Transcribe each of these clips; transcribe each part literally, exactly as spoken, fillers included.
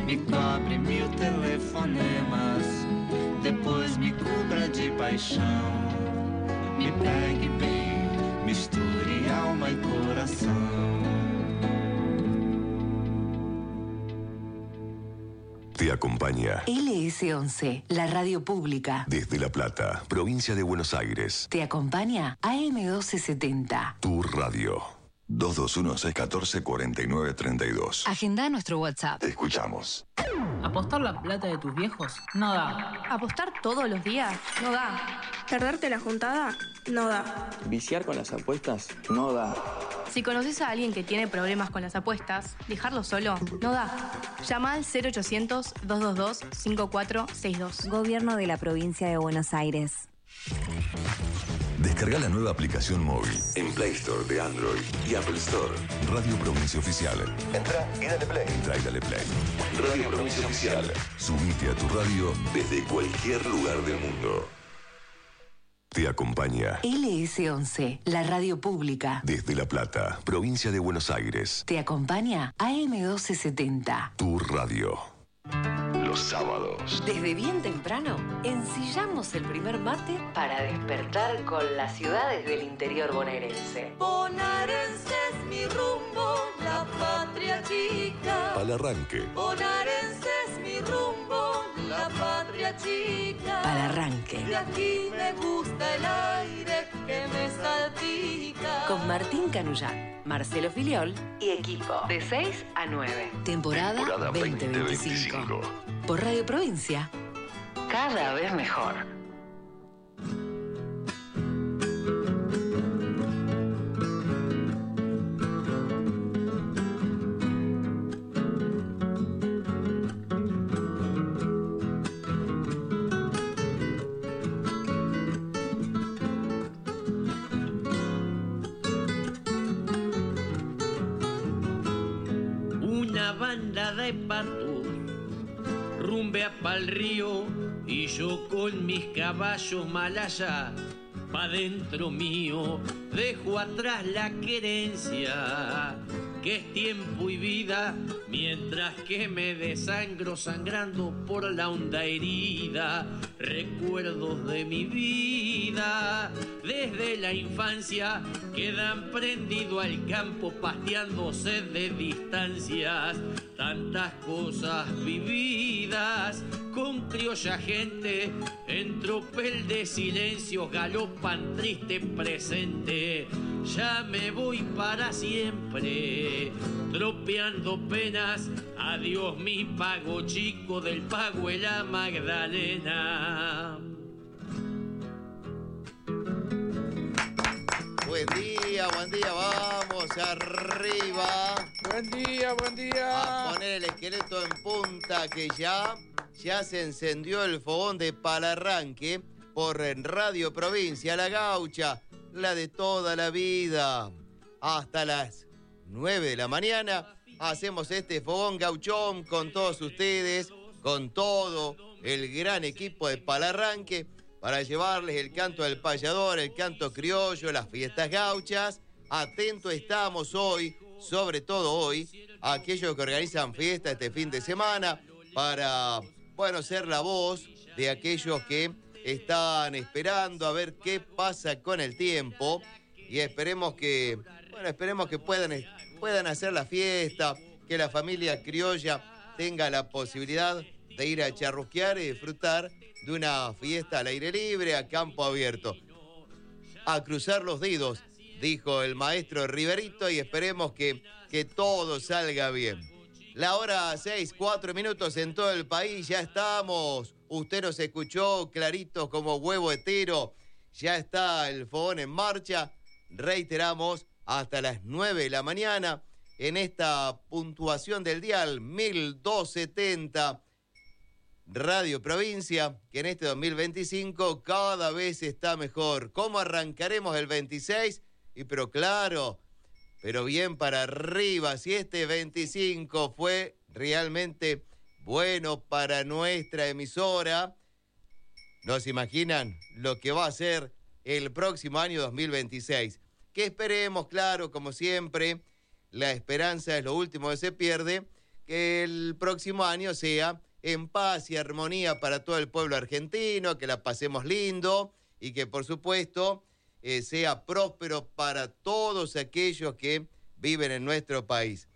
me cobre mil telefonemas, depois me cubra de paixão, me pegue bem, misture alma e coração. Te acompaña L S once, la radio pública. desde La Plata, provincia de Buenos Aires. Te acompaña A M doce setenta. Tu radio. dos dos uno, seis uno cuatro, cuatro nueve tres dos. Agenda nuestro WhatsApp. Te escuchamos. ¿Apostar la plata de tus viejos? No da. ¿Apostar todos los días? No da. ¿Perderte la juntada? No da. ¿Viciar con las apuestas? No da. Si conoces a alguien que tiene problemas con las apuestas, dejarlo solo no da. Llama al cero ochocientos, dos dos dos, cinco cuatro seis dos. Gobierno de la Provincia de Buenos Aires. Descarga la nueva aplicación móvil en Play Store de Android y Apple Store. Radio Provincia Oficial. Entra y dale play. Entra y dale play. Radio Provincia Oficial. Subite a tu radio desde cualquier lugar del mundo. Te acompaña L S once, la radio pública. desde La Plata, provincia de Buenos Aires. Te acompaña A M doce setenta. Tu radio. Los sábados. Desde bien temprano, ensillamos el primer mate para despertar con las ciudades del interior bonaerense. Bonaerense es mi rumbo, la patria chica. Al arranque. Bonaerense es mi rumbo, la patria chica. Para arranque. De aquí me gusta el aire que me salpica. Con Martín Canullán, Marcelo Filiol y equipo. De seis a nueve. Temporada, Temporada veinte veinticinco. Por Radio Provincia. Cada vez mejor. Una banda de patos rumbea pa'l río y yo con mis caballos malaya pa' dentro mío dejo atrás la querencia que es tiempo y vida mientras que me desangro sangrando por la honda herida recuerdos de mi vida desde la infancia quedan prendido al campo pasteándose de distancias tantas cosas vividas con criolla gente en tropel de silencios galopan triste presente ya me voy para siempre tropeando penas adiós mi pago chico del pago en la Magdalena. Buen día, buen día, vamos arriba. Buen día, buen día. A poner el esqueleto en punta que ya, ya se encendió el fogón de Palarranque por Radio Provincia, La Gaucha, la de toda la vida. Hasta las nueve de la mañana hacemos este fogón gauchón con todos ustedes, con todo el gran equipo de Palarranque, para llevarles el canto del payador, el canto criollo, las fiestas gauchas. Atentos estamos hoy, sobre todo hoy, a aquellos que organizan fiesta este fin de semana, para, bueno, ser la voz de aquellos que están esperando a ver qué pasa con el tiempo. Y esperemos que, bueno, esperemos que puedan, puedan hacer la fiesta, que la familia criolla tenga la posibilidad de ir a charrusquear y disfrutar de una fiesta al aire libre, a campo abierto. A cruzar los dedos, dijo el maestro Riverito, y esperemos que, que todo salga bien. La hora seis, cuatro minutos en todo el país, ya estamos. Usted nos escuchó clarito como huevo hetero. Ya está el fogón en marcha. Reiteramos, hasta las nueve de la mañana, en esta puntuación del dial mil doscientos setenta, Radio Provincia, que en este dos mil veinticinco cada vez está mejor. ¿Cómo arrancaremos el veintiséis? Y pero claro, pero bien para arriba. Si este veinticinco fue realmente bueno para nuestra emisora, ¿no se imaginan lo que va a ser el próximo año dos mil veintiséis? Que esperemos, claro, como siempre, la esperanza es lo último que se pierde, que el próximo año sea en paz y armonía para todo el pueblo argentino, que la pasemos lindo y que, por supuesto, eh, sea próspero para todos aquellos que viven en nuestro país.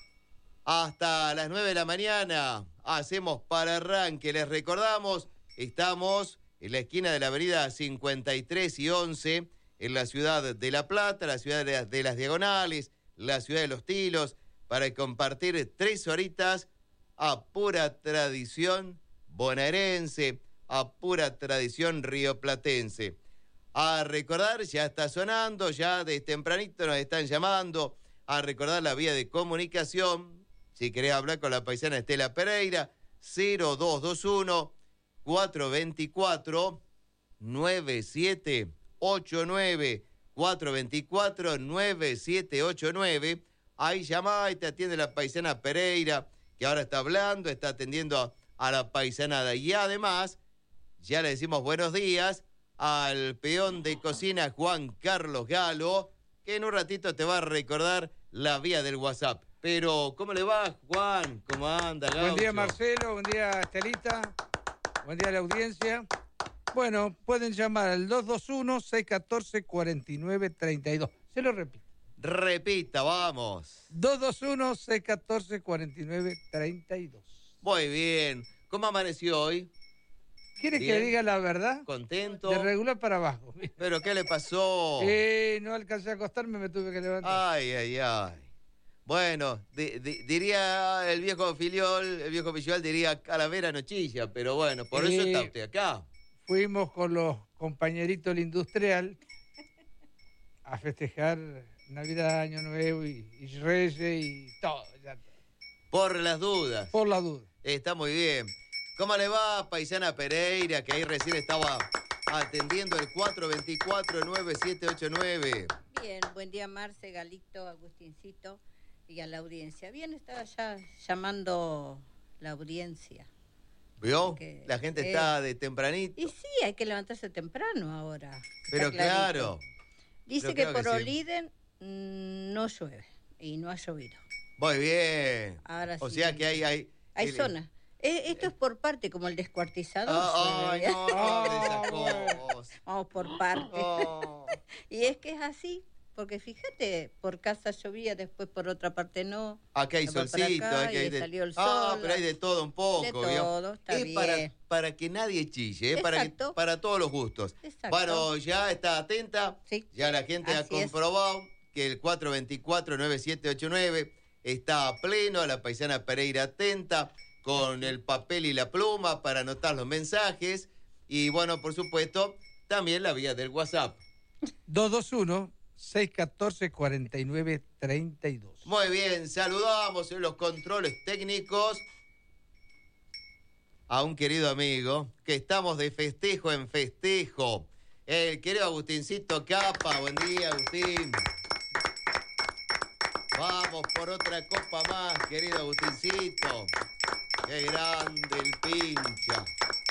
Hasta las nueve de la mañana hacemos para arranque. Les recordamos, estamos en la esquina de la avenida cincuenta y tres y once, en la ciudad de La Plata, la ciudad de, de las Diagonales, la ciudad de Los Tilos, para compartir tres horitas a pura tradición bonaerense, a pura tradición rioplatense. A recordar, ya está sonando, ya de tempranito nos están llamando, a recordar la vía de comunicación, si querés hablar con la paisana Estela Pereira, cero dos dos uno, cuatro dos cuatro, nueve siete ocho nueve, cuatro dos cuatro, nueve siete ocho nueve. Ahí llamá y te atiende la paisana Pereira, que ahora está hablando, está atendiendo a, a la paisanada. Y además, ya le decimos buenos días al peón de cocina Juan Carlos Galo, que en un ratito te va a recordar la vía del WhatsApp. Pero, ¿cómo le va, Juan? ¿Cómo anda, Gaucho? Buen día, Marcelo. Buen día, Estelita. Buen día a la audiencia. Bueno, pueden llamar al dos dos uno, seis uno cuatro, cuatro nueve tres dos. Se lo repito. Repita, vamos. dos dos uno, seis uno cuatro, cuatro nueve tres dos. Muy bien. ¿Cómo amaneció hoy? ¿Quiere Bien. que diga la verdad? ¿Contento? De regular para abajo. ¿Pero qué le pasó? Eh, no alcancé a acostarme, me tuve que levantar. Ay, ay, ay. Bueno, di, di, diría el viejo filiol, el viejo visual diría calavera nochilla, pero bueno, por eso Eh, está usted acá. Fuimos con los compañeritos del industrial a festejar Navidad, Año Nuevo y, y Reyes y todo. Ya. Por las dudas. Por la duda. Está muy bien. ¿Cómo le va, paisana Pereira, que ahí recién estaba atendiendo el cuatro dos cuatro, nueve siete ocho nueve? Bien, buen día, Marce, Galito, Agustincito y a la audiencia. Bien, estaba ya llamando la audiencia. ¿Vio? Porque, La gente eh, está de tempranito. Y sí, hay que levantarse temprano ahora. Pero está clarito. claro. Dice Yo que creo que por sí. Oliden mmm, no llueve y no ha llovido. Muy bien. Ahora O sí. sea que hay... Hay, Hay el- zonas. Eh, esto es por parte, como el descuartizador. Ah, ay, llueve. no, no hable de esas cosas. Vamos por parte. Oh. Y es que es así, porque fíjate, por casa llovía, después por otra parte no. Acá hay después para solcito, acá, acá y hay le de... salió el Ah, sol. pero hay de todo un poco. De ¿vio? todo, está es bien. para, para que nadie chille, ¿eh? para, que- Exacto. para todos los gustos. Exacto. Bueno, ya está atenta. Sí. Ya la gente ha Así es. comprobado que el cuatro dos cuatro, nueve siete ocho nueve está a pleno, la paisana Pereira atenta, con el papel y la pluma para anotar los mensajes. Y bueno, por supuesto, también la vía del WhatsApp. dos dos uno, seis uno cuatro, cuatro nueve tres dos. Muy bien, saludamos en los controles técnicos a un querido amigo que estamos de festejo en festejo. El querido Agustincito Capa. Buen día, Agustín. Vamos por otra copa más, querido Agustincito. Qué grande el pincha.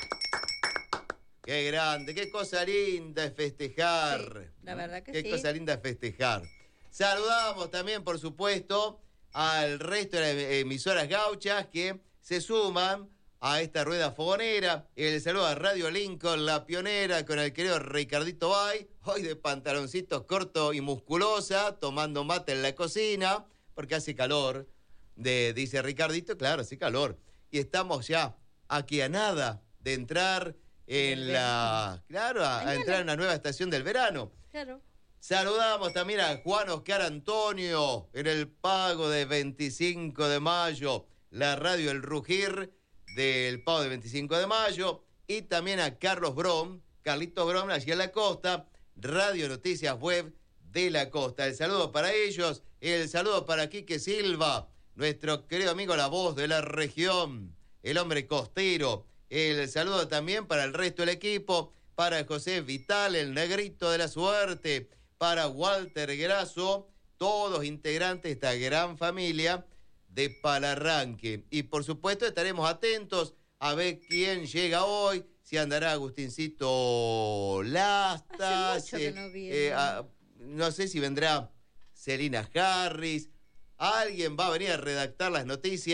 Qué grande, qué cosa linda es festejar. Sí, la verdad que qué sí. cosa linda es festejar. Saludamos también, por supuesto, al resto de las emisoras gauchas que se suman a esta rueda fogonera. El saludo a Radio Lincoln, la pionera, con el querido Ricardito Bay, hoy de pantaloncitos corto y musculosa, tomando mate en la cocina, porque hace calor, de, dice Ricardito, claro, hace calor. Y estamos ya aquí a nada de entrar en la... Claro, a, a entrar en una nueva estación del verano. Claro. Saludamos también a Juan Oscar Antonio en el pago de veinticinco de mayo, la radio El Rugir del pago de veinticinco de mayo, y también a Carlos Brom, Carlitos Brom, allí en la costa, Radio Noticias Web de la Costa. El saludo para ellos, el saludo para Quique Silva, nuestro querido amigo La Voz de la Región, el hombre costero. El saludo también para el resto del equipo, para José Vital, el negrito de la suerte, para Walter Grasso, todos integrantes de esta gran familia de Palarranque. Y por supuesto estaremos atentos a ver quién llega hoy, si andará Agustincito Lastas, Hace mucho que no viene. eh, a- no sé si vendrá Celina Harris, alguien va a venir a redactar las noticias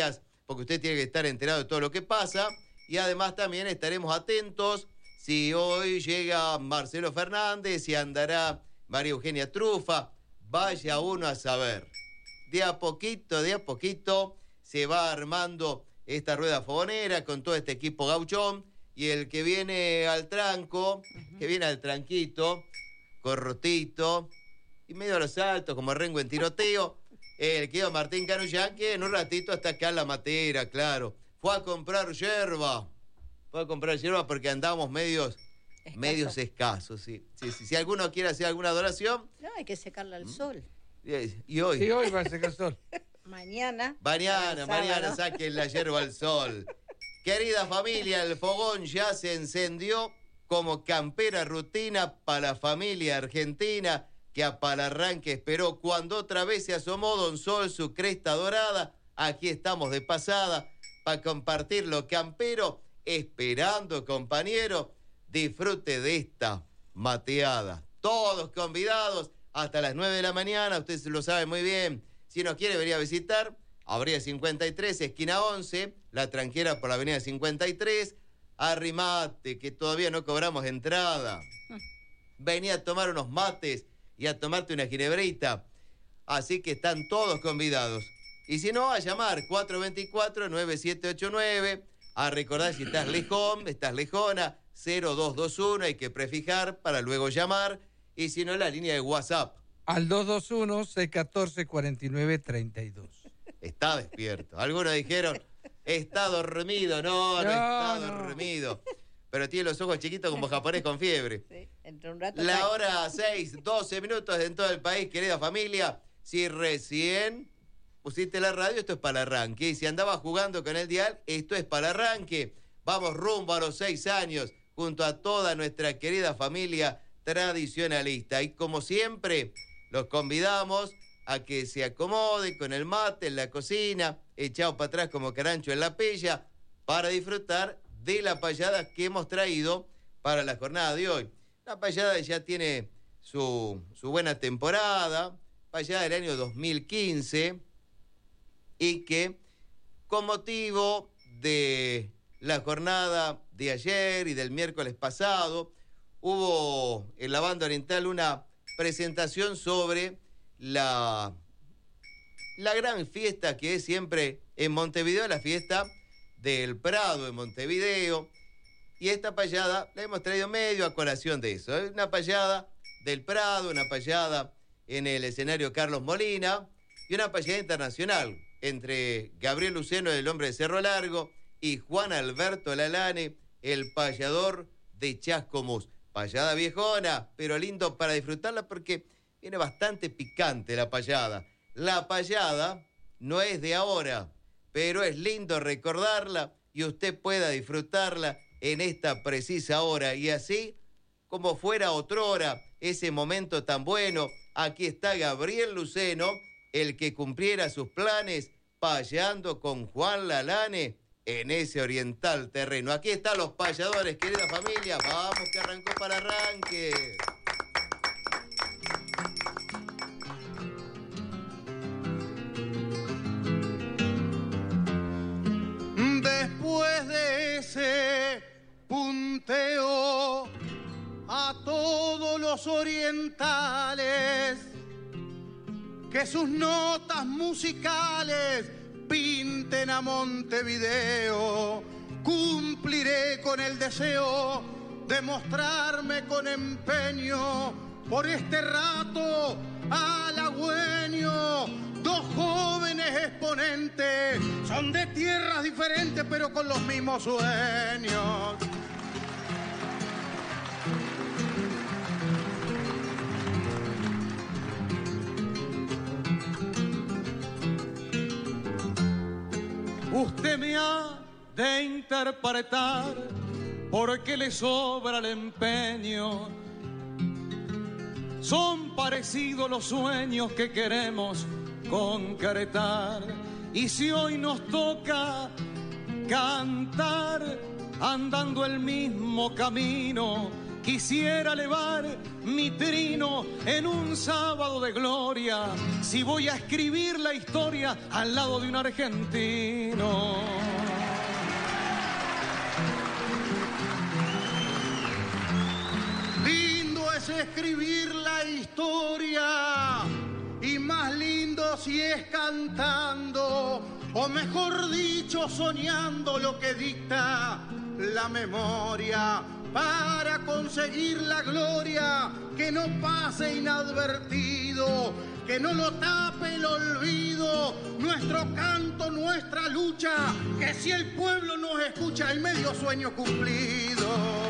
porque usted tiene que estar enterado de todo lo que pasa. Y además también estaremos atentos si hoy llega Marcelo Fernández, si andará María Eugenia Trufa. Vaya uno a saber. De a poquito, de a poquito se va armando esta rueda fogonera con todo este equipo gauchón. Y el que viene al tranco, uh-huh. que viene al tranquito, corrotito, y medio a los saltos, como Rengo en tiroteo, el querido Martín Canullán, que en un ratito está acá en la matera, claro. Fue a comprar yerba. Fue a comprar yerba porque andamos medios, Escaso. medios escasos, sí. Sí, sí. Si alguno quiere hacer alguna donación... No, hay que secarla al sol. ¿Y hoy? Sí, hoy va a secar el sol. Mañana. Mañana, mañana saquen la yerba al sol. Querida familia, el fogón ya se encendió como campera rutina para la familia argentina que a Palarranque esperó. Cuando otra vez se asomó Don Sol, su cresta dorada, aquí estamos de pasada para compartir lo campero, esperando, compañero, disfrute de esta mateada. Todos convidados hasta las nueve de la mañana, usted lo sabe muy bien. Si nos quiere venir a visitar, Avenida cincuenta y tres, esquina once, La Tranquera por la Avenida cincuenta y tres. Arrimate, que todavía no cobramos entrada. Vení a tomar unos mates y a tomarte una ginebrita. Así que están todos convidados. Y si no, a llamar cuatro dos cuatro, nueve siete ocho nueve. A recordar si estás lejón, estás lejona, cero dos dos uno. Hay que prefijar para luego llamar. Y si no, la línea de WhatsApp. Al dos dos uno, seis uno cuatro, cuatro nueve tres dos. Está despierto. Algunos dijeron, está dormido. No, no, no está no. dormido. Pero tiene los ojos chiquitos como japonés con fiebre. Sí, entre un rato. La hora seis, doce minutos en todo el país, querida familia. Si recién pusiste la radio, esto es para el arranque. Y si andabas jugando con el dial, esto es para el arranque. Vamos rumbo a los seis años, junto a toda nuestra querida familia tradicionalista. Y como siempre, los convidamos a que se acomode con el mate en la cocina, echado para atrás como carancho en la pella, para disfrutar de la payada que hemos traído para la jornada de hoy. La payada ya tiene su, su buena temporada, payada del año dos mil quince, y que con motivo de la jornada de ayer y del miércoles pasado, hubo en la Banda Oriental una presentación sobre la, la gran fiesta que es siempre en Montevideo, la fiesta del Prado en Montevideo. Y esta payada la hemos traído medio a colación de eso. Es una payada del Prado, una payada en el escenario Carlos Molina y una payada internacional entre Gabriel Luceno, el hombre de Cerro Largo, y Juan Alberto Lalane, el payador de Chascomús. Payada viejona, pero lindo para disfrutarla porque viene bastante picante la payada. La payada no es de ahora, pero es lindo recordarla y usted pueda disfrutarla en esta precisa hora. Y así, como fuera otrora, ese momento tan bueno, aquí está Gabriel Luceno, el que cumpliera sus planes, payando con Juan Lalane en ese oriental terreno. Aquí están los payadores, querida familia. Vamos que arrancó para arranque. Después de ese punteo a todos los orientales, que sus notas musicales pinten a Montevideo, cumpliré con el deseo de mostrarme con empeño por este rato halagüeño. Dos jóvenes exponentes, son de tierras diferentes pero con los mismos sueños. Usted me ha de interpretar porque le sobra el empeño. Son parecidos los sueños que queremos concretar. Y si hoy nos toca cantar andando el mismo camino, quisiera elevar mi trino en un sábado de gloria, si voy a escribir la historia al lado de un argentino. historia. Y más lindo si es cantando, o mejor dicho, soñando lo que dicta la memoria. Para conseguir la gloria, que no pase inadvertido, que no lo tape el olvido, nuestro canto, nuestra lucha, que si el pueblo nos escucha, el medio sueño cumplido.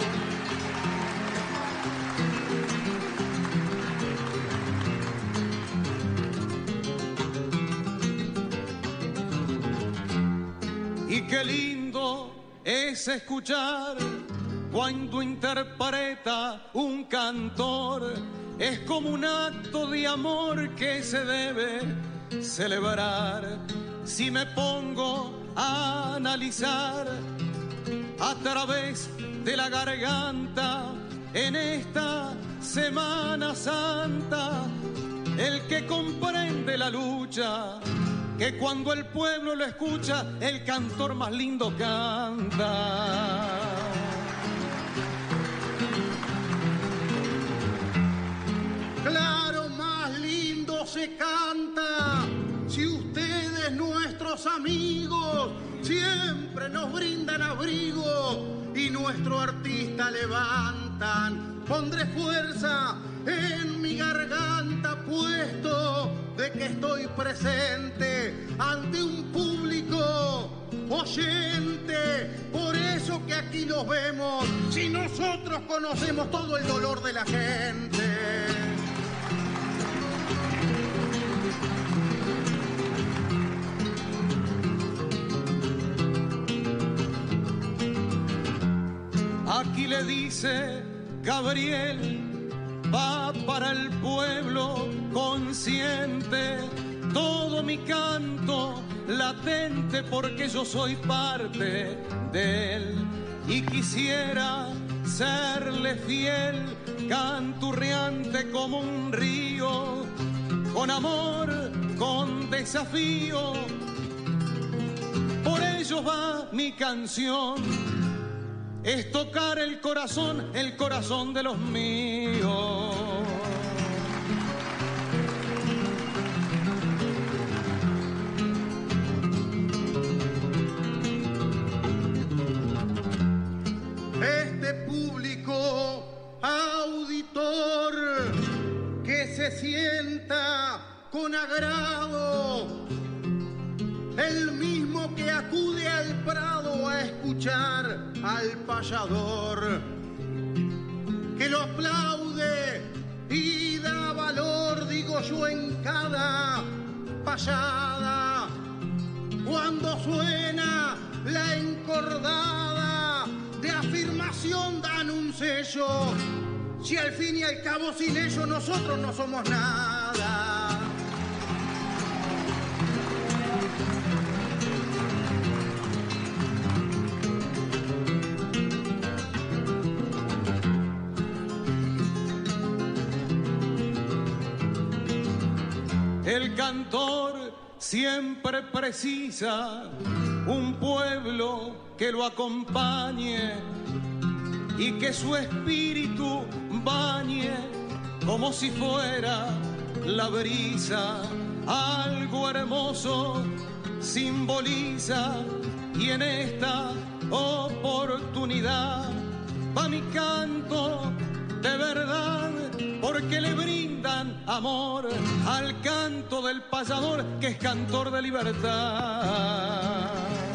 Y qué lindo es escuchar cuando interpreta un cantor. Es como un acto de amor que se debe celebrar. Si me pongo a analizar a través de la garganta en esta Semana Santa, el que comprende la lucha, que cuando el pueblo lo escucha, el cantor más lindo canta. Claro, más lindo se canta si ustedes, nuestros amigos, siempre nos brindan abrigo y nuestro artista levantan. Pondré fuerza en mi garganta, puesto de que estoy presente ante un público oyente. Por eso que aquí nos vemos, si nosotros conocemos todo el dolor de la gente. Aquí le dice Gabriel, va para el pueblo consciente, todo mi canto latente, porque yo soy parte de él y quisiera serle fiel, canturreante como un río, con amor, con desafío. Por ello va mi canción, es tocar el corazón, el corazón de los míos. Este público auditor que se sienta con agrado, el mismo que acude al prado a escuchar al payador, que lo aplaude y da valor, digo yo, en cada payada, cuando suena la encordada de afirmación dan un sello, si al fin y al cabo sin ellos nosotros no somos nada. El cantor siempre precisa un pueblo que lo acompañe y que su espíritu bañe como si fuera la brisa. Algo hermoso simboliza y en esta oportunidad va mi canto de verdad, porque le brindan amor al canto del payador, que es cantor de libertad.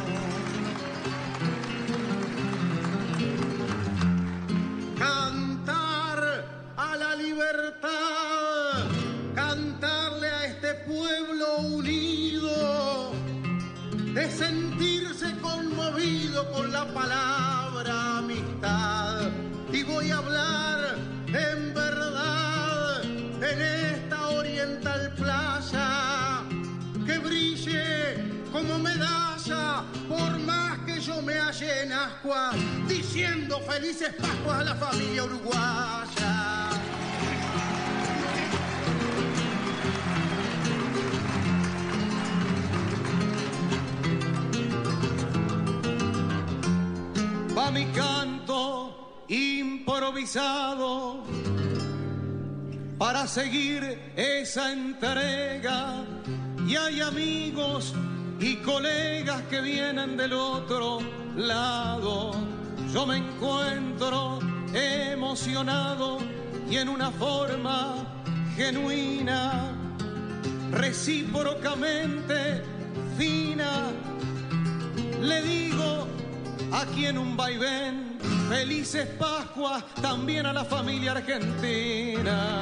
Cantar a la libertad, cantarle a este pueblo unido, es sentirse conmovido con la palabra amistad. Y voy a hablar en verdad en esta oriental playa, que brille como medalla, por más que yo me halle en ascuas, diciendo felices Pascuas a la familia uruguaya. Va mi canto improvisado para seguir esa entrega. Y hay amigos y colegas que vienen del otro lado. Yo me encuentro emocionado y en una forma genuina, recíprocamente fina, le digo aquí en un vaivén, felices Pascuas también a la familia argentina.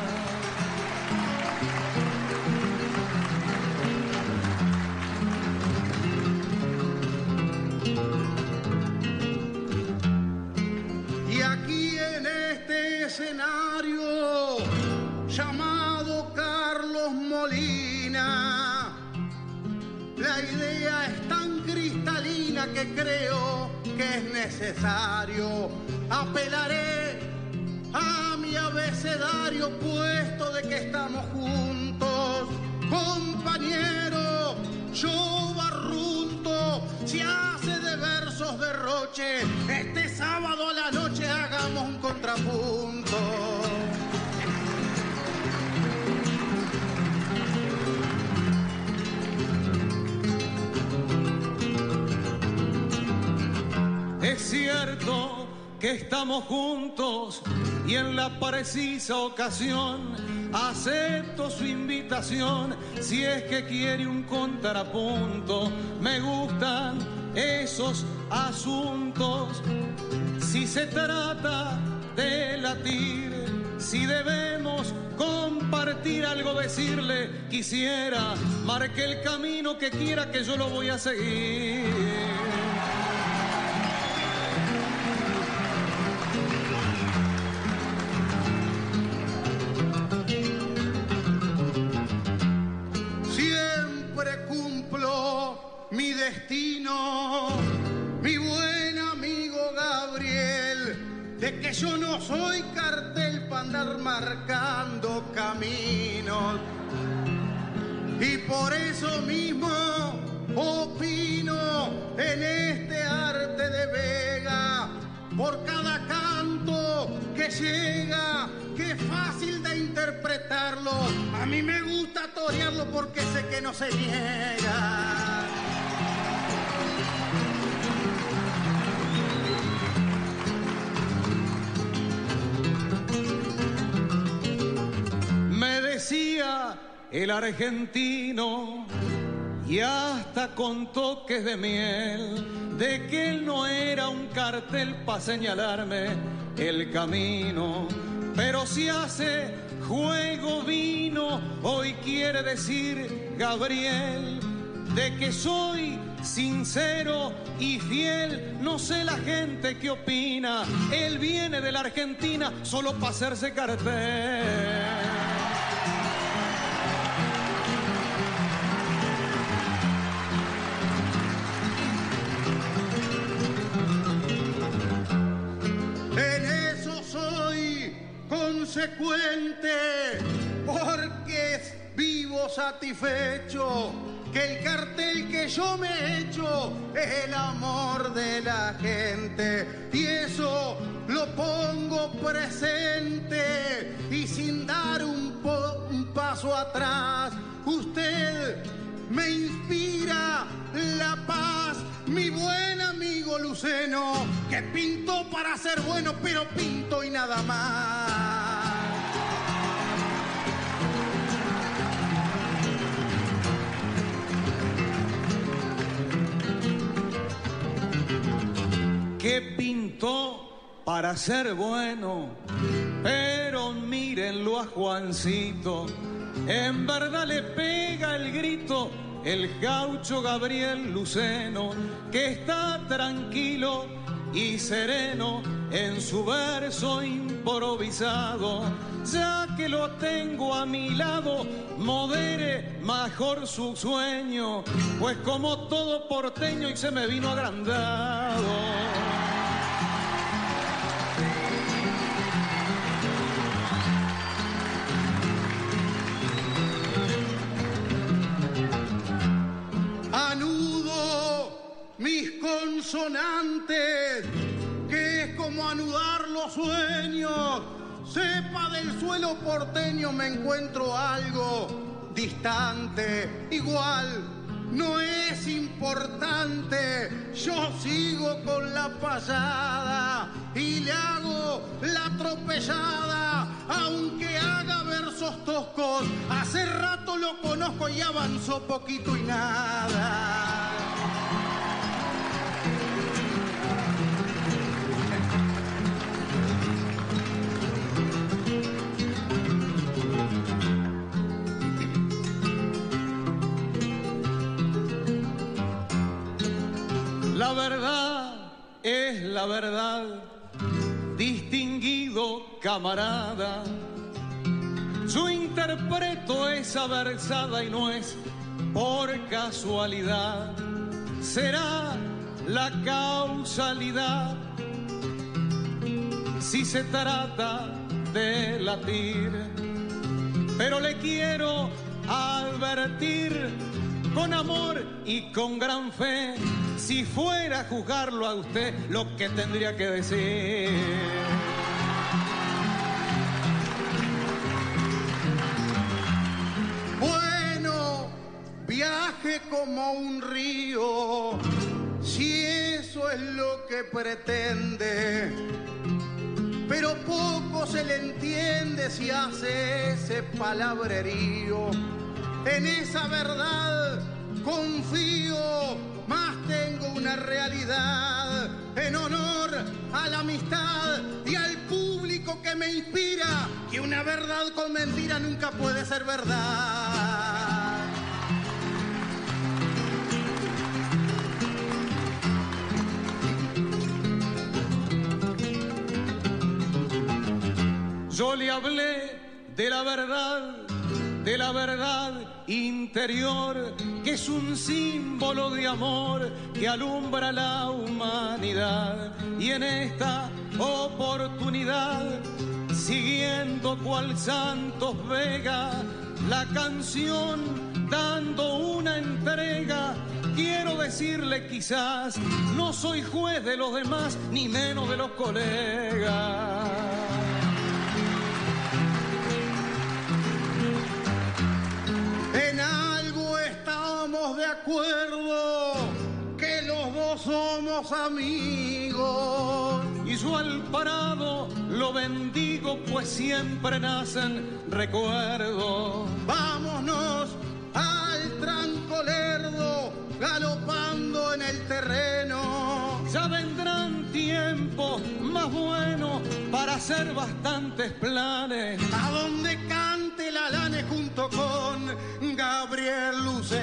Y aquí en este escenario llamado Carlos Molina, la idea es tan cristalina que creo que es necesario. Apelaré a mi abecedario, puesto de que estamos juntos. Compañero, yo barrunto, se hace de versos derroche. Este sábado a la noche hagamos un contrapunto. Es cierto que estamos juntos y en la precisa ocasión acepto su invitación si es que quiere un contrapunto. Me gustan esos asuntos si se trata de latir, si debemos compartir algo, decirle quisiera, marque el camino que quiera que yo lo voy a seguir. Mi destino, mi buen amigo Gabriel, de que yo no soy cartel para andar marcando caminos. Y por eso mismo opino en este arte de Vega, por cada canto que llega, que es fácil de interpretarlo. A mí me gusta torearlo porque sé que no se niega. Me decía el argentino, y hasta con toques de miel, de que él no era un cartel para señalarme el camino, pero si hace juego vino, hoy quiere decir Gabriel, de que soy sincero y fiel. No sé la gente qué opina, él viene de la Argentina solo para hacerse cartel. Consecuente, porque vivo satisfecho que el cartel que yo me he hecho es el amor de la gente, y eso lo pongo presente y sin dar un, po un paso atrás. Usted me inspira la paz, mi buen amigo Luceno, que pintó para ser bueno, pero pinto y nada más. Que pintó para ser bueno, pero mírenlo a Juancito, en verdad le pega el grito el gaucho Gabriel Luceno, que está tranquilo y sereno en su verso improvisado. Ya que lo tengo a mi lado, modere mejor su sueño, pues como todo porteño y se me vino agrandado. Anudo mis consonantes, que es como anudar los sueños. sepa del suelo porteño me encuentro algo distante, igual. No es importante, yo sigo con la pasada y le hago la atropellada, aunque haga versos toscos. Hace rato lo conozco y avanzó poquito y nada. La verdad es la verdad, distinguido camarada. Su interpreto es aversada y no es por casualidad. Será la causalidad si se trata de latir. Pero le quiero advertir con amor y con gran fe, si fuera a juzgarlo a usted, lo que tendría que decir. Bueno, viaje como un río, si eso es lo que pretende. Pero poco se le entiende si hace ese palabrerío. En esa verdad confío, más tengo una realidad. En honor a la amistad y al público que me inspira, que una verdad con mentira nunca puede ser verdad. Yo le hablé de la verdad, de la verdad interior, que es un símbolo de amor que alumbra la humanidad. Y en esta oportunidad, siguiendo cual Santos Vega, la canción dando una entrega, quiero decirle quizás, no soy juez de los demás, ni menos de los colegas. En algo estamos de acuerdo, que los dos somos amigos. Y yo al parado lo bendigo, pues siempre nacen recuerdos. Vámonos al tranco lerdo, galopando en el terreno. Ya vendrán tiempos más buenos para hacer bastantes planes. A donde cante la Lane junto con Gabriel Luceno.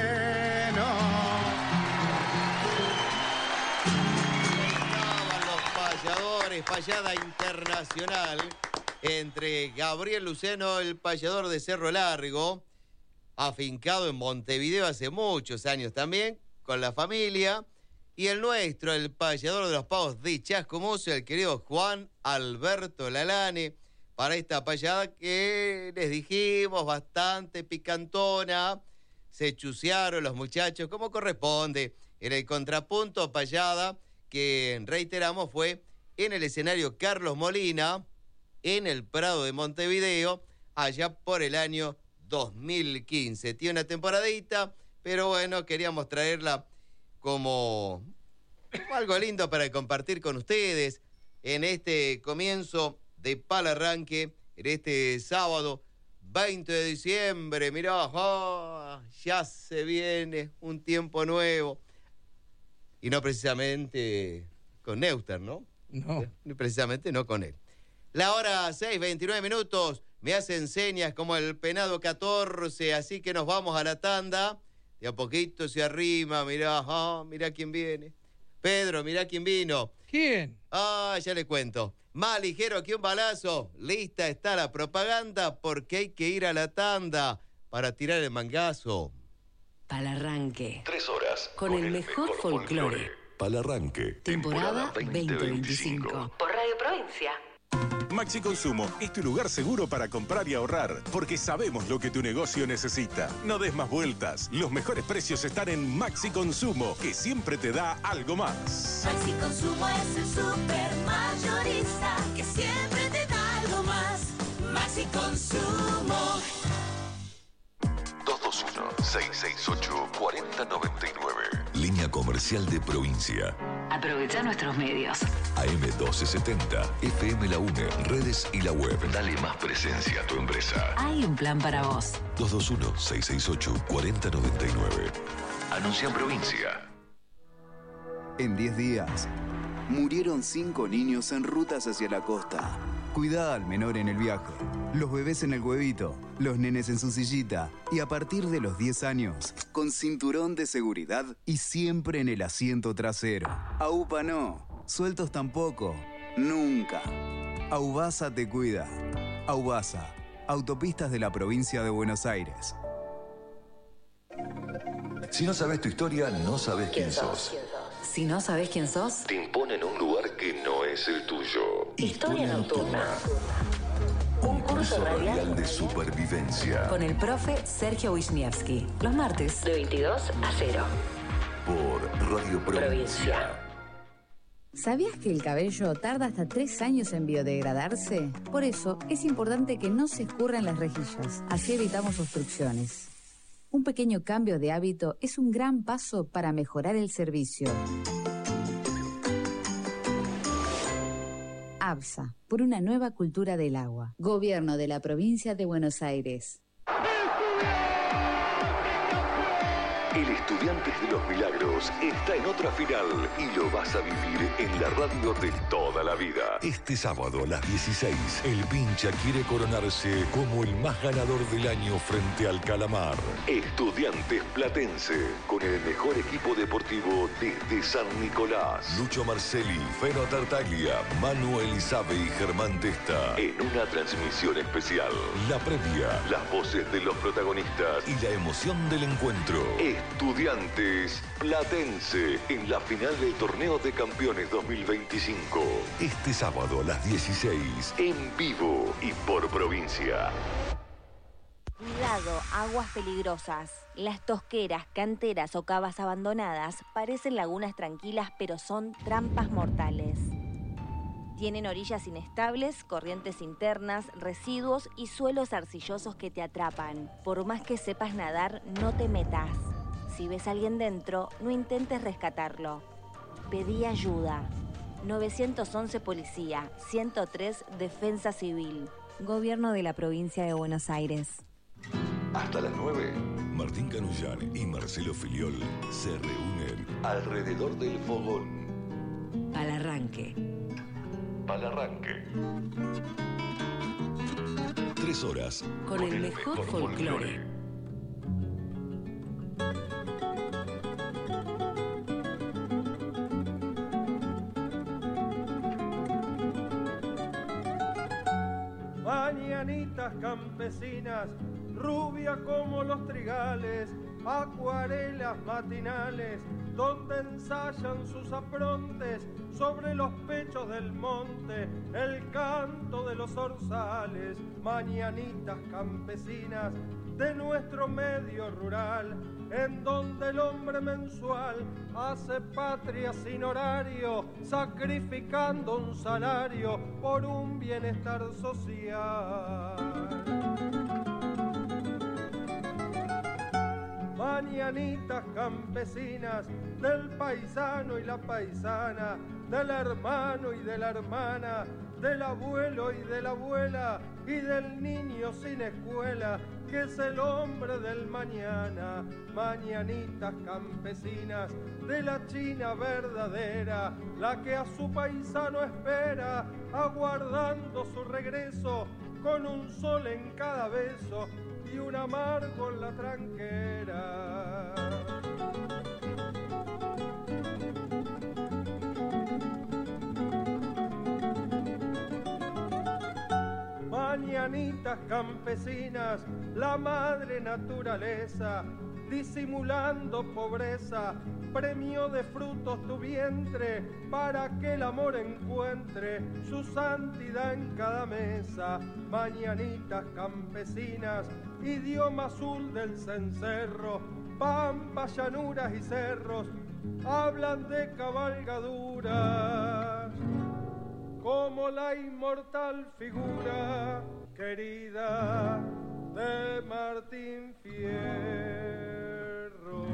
Estaban los payadores, payada internacional entre Gabriel Luceno, el payador de Cerro Largo, afincado en Montevideo hace muchos años también, con la familia, y el nuestro, el payador de los pavos de Chascomús, el querido Juan Alberto Lalane, para esta payada que les dijimos bastante picantona. Se chucearon los muchachos como corresponde. En el contrapunto, payada que reiteramos fue en el escenario Carlos Molina, en el Prado de Montevideo, allá por el año dos mil quince. Tiene una temporadita, pero bueno, queríamos traerla como, como algo lindo para compartir con ustedes en este comienzo de Palarranque, en este sábado veinte de diciembre. Mirá, oh, ya se viene un tiempo nuevo. Y no precisamente con Neuster, ¿no? No. Precisamente no con él. La hora seis, veintinueve minutos. Me hacen señas como el penado catorce, así que nos vamos a la tanda. De a poquito se arrima, mirá, oh, mirá quién viene. Pedro, mirá quién vino. ¿Quién? Ah, ya le cuento. Más ligero que un balazo. Lista está la propaganda porque hay que ir a la tanda para tirar el mangazo. Palarranque. Tres horas. Con, con el, el mejor, mejor folclore. folclore. Palarranque. Temporada, temporada veinte veinticinco. Por Radio Provincia. Maxi Consumo es tu lugar seguro para comprar y ahorrar, porque sabemos lo que tu negocio necesita. No des más vueltas. Los mejores precios están en Maxi Consumo, que siempre te da algo más. Maxi Consumo es el super mayorista que siempre te da algo más. Maxi Consumo. dos dos uno, seis seis ocho, cuatro cero nueve nueve. Línea comercial de provincia. Aprovecha nuestros medios. A M doce setenta, F M La UNE, redes y la web. Dale más presencia a tu empresa. Hay un plan para vos. dos dos uno, seis seis ocho, cuatro cero nueve nueve. Anuncia en provincia. En diez días, murieron cinco niños en rutas hacia la costa. Cuidá al menor en el viaje, los bebés en el huevito, los nenes en su sillita y a partir de los diez años, con cinturón de seguridad y siempre en el asiento trasero. AUPA no, sueltos tampoco, nunca. Aubasa te cuida. Aubasa, autopistas de la provincia de Buenos Aires. Si no sabes tu historia, no sabes quién sos. Si no sabes quién sos, Te imponen un lugar que no es el tuyo. Historia Nocturna. Un curso radial de supervivencia. con el profe Sergio Wisniewski. Los martes de veintidós a cero. Por Radio Provincia. ¿Sabías que el cabello tarda hasta tres años en biodegradarse? Por eso es importante que no se escurran las rejillas. Así evitamos obstrucciones. Un pequeño cambio de hábito es un gran paso para mejorar el servicio. ABSA, por una nueva cultura del agua. Gobierno de la Provincia de Buenos Aires. El Estudiantes de los Milagros está en otra final y lo vas a vivir en la radio de toda la vida. Este sábado a las dieciséis, el Pincha quiere coronarse como el más ganador del año frente al Calamar. Estudiantes Platense, con el mejor equipo deportivo desde San Nicolás. Lucho Marcelli, Feno Tartaglia, Manu Elizabe y Germán Testa. En una transmisión especial. La previa, las voces de los protagonistas y la emoción del encuentro. Estudiantes Platense en la final del Torneo de Campeones dos mil veinticinco. Este sábado a las dieciséis, en vivo y por provincia. Cuidado, aguas peligrosas. Las tosqueras, canteras o cavas abandonadas parecen lagunas tranquilas, pero son trampas mortales. Tienen orillas inestables, corrientes internas, residuos y suelos arcillosos que te atrapan. Por más que sepas nadar, no te metas. Si ves a alguien dentro, no intentes rescatarlo. Pedí ayuda. nueve once Policía, ciento tres Defensa Civil. Gobierno de la Provincia de Buenos Aires. Hasta las nueve, Martín Canullar y Marcelo Filiol se reúnen alrededor del fogón. Al arranque. Al arranque. Tres horas. Con, con el, el mejor, mejor folclore. folclore. Mañanitas campesinas, rubia como los trigales, acuarelas matinales, donde ensayan sus aprontes sobre los pechos del monte, el canto de los orzales. Mañanitas campesinas de nuestro medio rural, en donde el hombre mensual hace patria sin horario, sacrificando un salario por un bienestar social. Mañanitas campesinas del paisano y la paisana, del hermano y de la hermana, del abuelo y de la abuela y del niño sin escuela, que es el hombre del mañana. Mañanitas campesinas de la China verdadera, la que a su paisano espera, aguardando su regreso, con un sol en cada beso y un amargo en la tranquera. Mañanitas campesinas, la madre naturaleza, disimulando pobreza, premio de frutos tu vientre, para que el amor encuentre su santidad en cada mesa. Mañanitas campesinas, idioma azul del cencerro, pampas, llanuras y cerros, hablan de cabalgaduras. como la inmortal figura querida de Martín Fierro.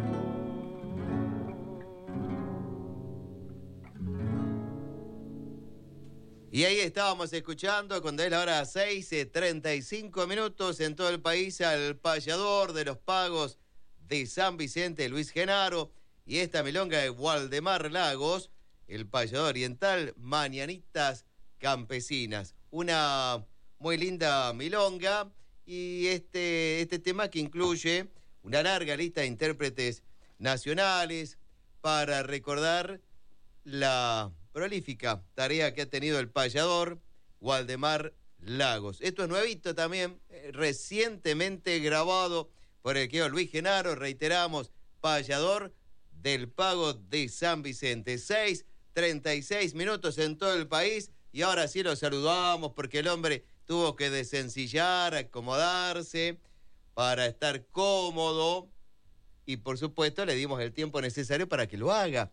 Y ahí estábamos escuchando, cuando es la hora seis, treinta y cinco minutos en todo el país, al payador de los pagos de San Vicente, Luis Genaro, y esta milonga de Waldemar Lagos, el payador oriental, Mañanitas Campesinas. Una muy linda milonga, y este, este tema que incluye una larga lista de intérpretes nacionales para recordar la prolífica tarea que ha tenido el payador Waldemar Lagos. Esto es nuevito también, eh, recientemente grabado por el querido Luis Genaro, reiteramos, payador del Pago de San Vicente. seis, treinta y seis minutos en todo el país, y ahora sí lo saludamos porque el hombre tuvo que desencillar, acomodarse para estar cómodo, y por supuesto le dimos el tiempo necesario para que lo haga.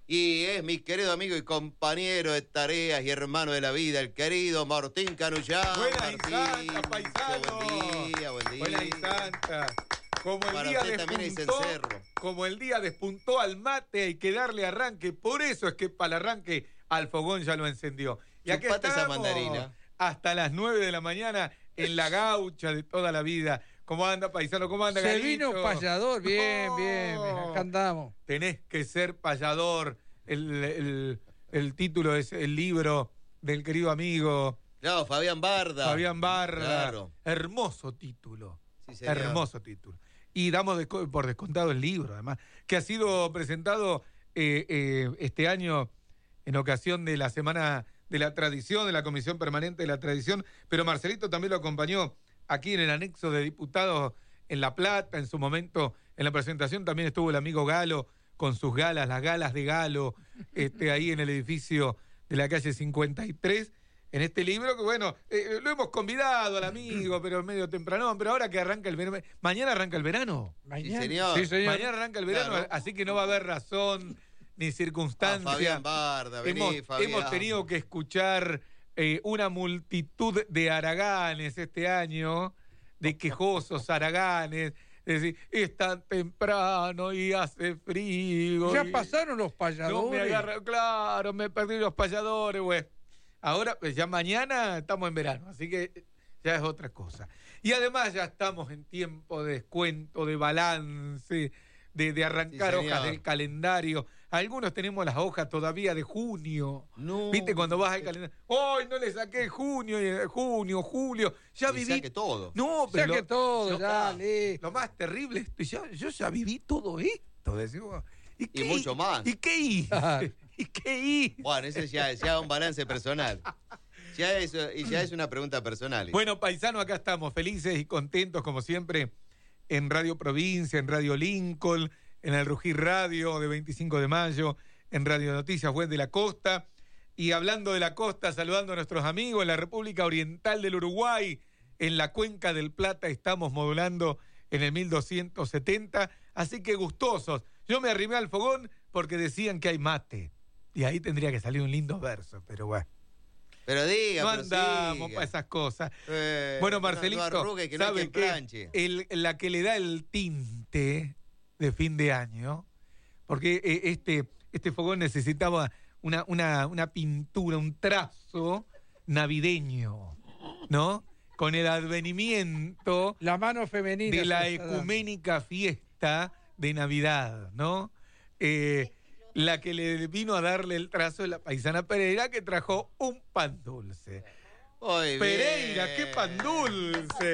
Y es mi querido amigo y compañero de tareas y hermano de la vida, el querido Martín Canullán. Buena y santa, paisano. Buen día, buen día. Buena y santa. Como el, Para día usted también es despuntó, encerro. como el día despuntó al mate, hay que darle arranque. Por eso es que para el arranque al fogón ya lo encendió. Y aquí Chupate esa estamos mandarina. hasta las nueve de la mañana en la gaucha de toda la vida. ¿Cómo anda, paisano? ¿Cómo anda, Se Galito? vino payador, bien, Oh. bien, acá andamos. Tenés que ser payador. El, el, el título es el libro del querido amigo. No, Fabián Barda. Fabián Barda. Claro. Hermoso título. Sí, señor. Hermoso título. Y damos desco- por descontado el libro, además, que ha sido presentado eh, eh, este año en ocasión de la Semana de la Tradición, de la Comisión Permanente de la Tradición, pero Marcelito también lo acompañó aquí en el anexo de diputados en La Plata. En su momento, en la presentación también estuvo el amigo Galo con sus galas, las galas de Galo, este, ahí en el edificio de la calle cincuenta y tres, en este libro que, bueno, eh, lo hemos convidado al amigo, pero medio temprano, pero ahora que arranca el verano, mañana arranca el verano. Mañana. Sí, señor. Sí, señor. Mañana arranca el verano, Claro. así que no va a haber razón ni circunstancia. Ah, Fabián Barda, vení, hemos, Fabián. hemos tenido que escuchar eh, una multitud de haraganes este año, de quejosos haraganes. Es decir, es tan temprano y hace frío. Ya y pasaron los payadores. no me agarra, claro, me perdí los payadores, güey. Ahora, pues ya mañana estamos en verano, así que ya es otra cosa. Y además ya estamos en tiempo de descuento, de balance, de, de arrancar Sí, hojas señor. del calendario. Algunos tenemos las hojas todavía de junio. No. ¿Viste? Cuando vas al calendario. ¡Ay, no le saqué junio, y- junio, julio! Ya Y viví. saque todo. No, pero. Saque lo- todo, lo- ya, listo. Lo más terrible es que yo, yo ya viví todo esto. Decimos, ¿y, Y qué, mucho más. ¿Y qué hice? ¿Y qué hice? Bueno, ese ya es ya un balance personal. Ya es, y ya es una pregunta personal. Bueno, paisano, acá estamos, felices y contentos, como siempre, en Radio Provincia, en Radio Lincoln, en el Rugir Radio de veinticinco de mayo, en Radio Noticias Web de la Costa. Y hablando de la costa, saludando a nuestros amigos en la República Oriental del Uruguay, en la Cuenca del Plata estamos modulando en el mil doscientos setenta, así que gustosos. Yo me arrimé al fogón porque decían que hay mate, y ahí tendría que salir un lindo verso, pero bueno. Pero diga, No pero andamos siga. para esas cosas. Eh, Bueno, no- Marcelito, no arrugue, que no hay ¿sabe quien qué? planche. El- la que le da el tinte de fin de año, porque eh, este, este fogón necesitaba una, una, una pintura, un trazo navideño, ¿no? Con el advenimiento La mano femenina. de la se está dando. ecuménica fiesta de Navidad, ¿no? Eh, la que le vino a darle el trazo de la paisana Pereira, que trajo un pan dulce. Muy bien. Pereira, qué pan dulce.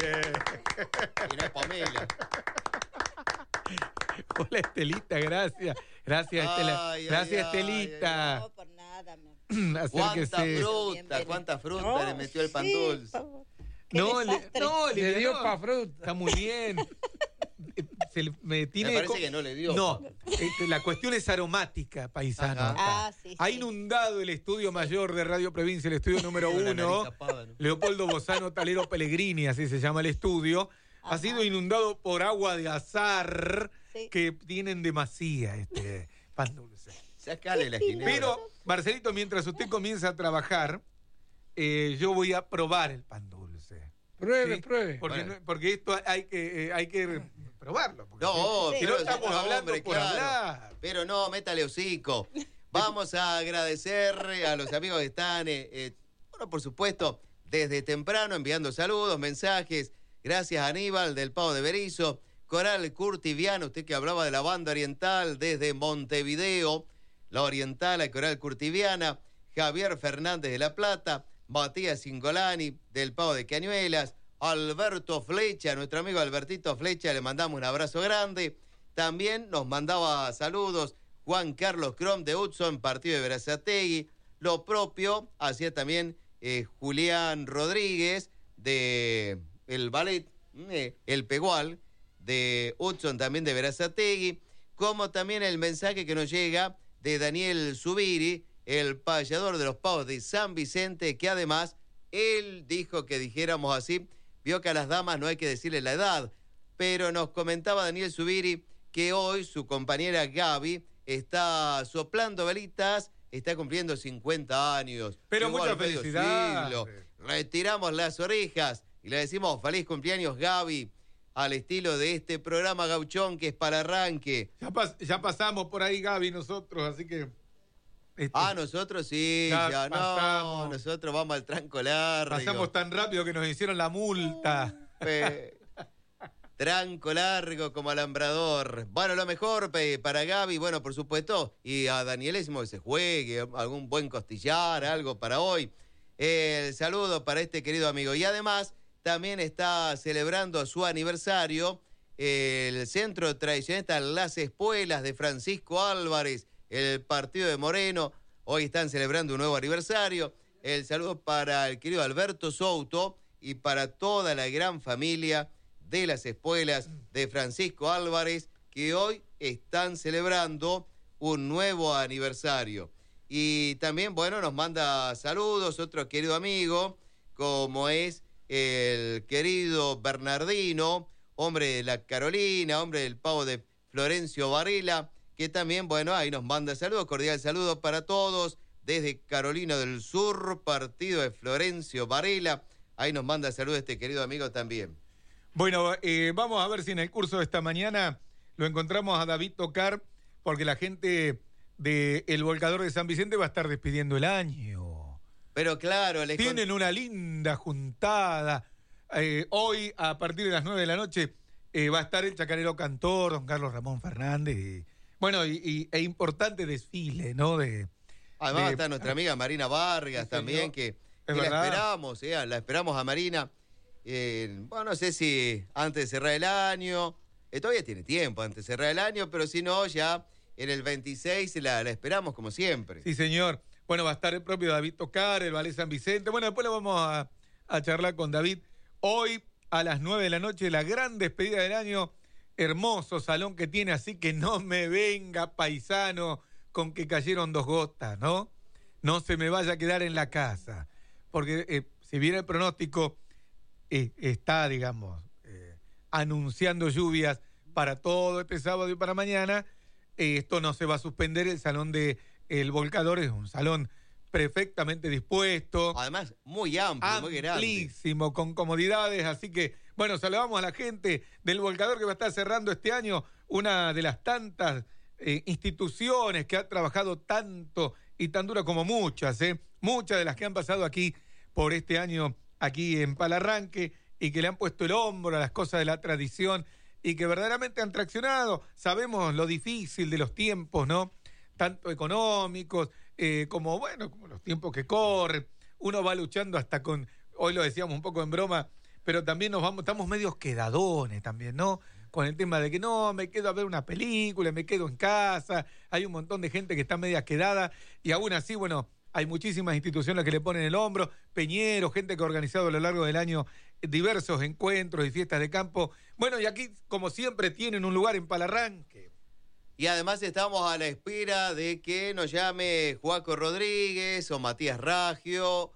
Y no es Pamela. Hola, Estelita, gracias. Gracias, Estela. Ay, ay, Gracias, ay, Estelita. No, por nada. me- ¿Cuánta Acérquese. fruta? ¿Cuánta fruta No, le metió el pan sí, dulce? po- qué No, le, desastre. no, le, Le dio no, pa' fruta. Está muy bien. Se le- me tiene Me parece co- que no le dio. No, este, la cuestión es aromática, paisano. Ajá. acá. Ah, sí, Ha sí. inundado el estudio mayor de Radio Provincia, el estudio número Con la nariz uno. tapada, ¿no? Leopoldo Bozano Talero Pellegrini, así se llama el estudio. Ha Ajá. sido inundado por agua de azar Sí. que tienen demasía este pan dulce. Sacale la ginebra. Pero, Marcelito, mientras usted comienza a trabajar, eh, yo voy a probar el pan dulce. Pruebe, ¿sí? pruebe. Porque, Bueno. no- porque esto hay que, eh, hay que probarlo. porque No, si, si pero no estamos no, hablando hombre, por claro. hablar. Pero no, métale hocico. Vamos a agradecer a los amigos que están, eh, eh, bueno, por supuesto, desde temprano enviando saludos, mensajes. Gracias a Aníbal del Pavo de Berizo. Coral Curtiviano, usted que hablaba de la banda oriental desde Montevideo. La oriental a Coral Curtiviana. Javier Fernández de La Plata. Matías Singolani del Pavo de Cañuelas. Alberto Flecha, nuestro amigo Albertito Flecha, le mandamos un abrazo grande. También nos mandaba saludos Juan Carlos Crom de Hudson, partido de Berazategui. Lo propio hacía también eh, Julián Rodríguez de el ballet, eh, el Pegual, de Hudson, también de Berazategui. Como también el mensaje que nos llega de Daniel Zubiri, el payador de los Pavos de San Vicente, que además él dijo que dijéramos así, vio que a las damas no hay que decirle la edad, pero nos comentaba Daniel Zubiri que hoy su compañera Gaby está soplando velitas, está cumpliendo cincuenta años. Pero Llegó mucha al medio felicidad. siglo. Retiramos las orejas y le decimos feliz cumpleaños, Gaby, al estilo de este programa gauchón que es para arranque. Ya, pas- ya pasamos por ahí, Gaby, nosotros, así que... este, Ah, nosotros sí, Ya ya, no, pasamos. nosotros vamos al tranco largo. pasamos tan rápido que nos hicieron la multa. Pe- Tranco largo como alambrador. Bueno, lo mejor pe, para Gaby, bueno, por supuesto, y a Danielísimo que se juegue, algún buen costillar, algo para hoy. El saludo para este querido amigo. Y además, también está celebrando su aniversario el Centro Tradicionista Las Espuelas de Francisco Álvarez, el partido de Moreno. Hoy están celebrando un nuevo aniversario. El saludo para el querido Alberto Souto y para toda la gran familia de Las Espuelas de Francisco Álvarez, que hoy están celebrando un nuevo aniversario. Y también, bueno, nos manda saludos otro querido amigo, como es el querido Bernardino, hombre de la Carolina, hombre del Pavo de Florencio Varela, que también, bueno, ahí nos manda saludos, cordial saludo para todos, desde Carolina del Sur, partido de Florencio Varela, ahí nos manda saludos este querido amigo también. Bueno, eh, vamos a ver si en el curso de esta mañana lo encontramos a David Tocar, porque la gente de El Volcador de San Vicente va a estar despidiendo el año. Pero claro, les tienen una linda juntada. Eh, hoy, a partir de las nueve de la noche, eh, va a estar el chacarero cantor, don Carlos Ramón Fernández. Y, bueno, y, y, e importante desfile, ¿no? De, Además de, está nuestra amiga Marina Vargas sí, también, señor. que, que Es la verdad. esperamos, ¿eh? La esperamos a Marina. Eh, bueno, no sé si antes de cerrar el año, eh, todavía tiene tiempo antes de cerrar el año, pero si no, ya en el veintiséis la, la esperamos como siempre. Sí, señor. Bueno, va a estar el propio David Tocar, el Ballet San Vicente. Bueno, después lo vamos a, a charlar con David. Hoy, a las nueve de la noche, la gran despedida del año. Hermoso salón que tiene, así que no me venga, paisano, con que cayeron dos gotas, ¿no? No se me vaya a quedar en la casa. Porque eh, si bien el pronóstico eh, está, digamos, eh, anunciando lluvias para todo este sábado y para mañana, eh, esto no se va a suspender. El salón de El Volcador es un salón perfectamente dispuesto. Además, muy amplio, muy grande. Amplísimo, con comodidades, así que, bueno, saludamos a la gente del Volcador que va a estar cerrando este año una de las tantas eh, instituciones que ha trabajado tanto y tan duro como muchas, ¿eh? Muchas de las que han pasado aquí por este año, aquí en Palarranque, y que le han puesto el hombro a las cosas de la tradición y que verdaderamente han traccionado. Sabemos lo difícil de los tiempos, ¿no? Tanto económicos, eh, como, bueno, como los tiempos que corren. Uno va luchando hasta con, hoy lo decíamos un poco en broma, pero también nos vamos, estamos medios quedadones también, ¿no? Con el tema de que no, me quedo a ver una película, me quedo en casa, hay un montón de gente que está media quedada y aún así, bueno, hay muchísimas instituciones que le ponen el hombro, Peñero, gente que ha organizado a lo largo del año diversos encuentros y fiestas de campo. Bueno, y aquí, como siempre, tienen un lugar en Palarranque. Y además estamos a la espera de que nos llame Joaco Rodríguez o Matías Raggio,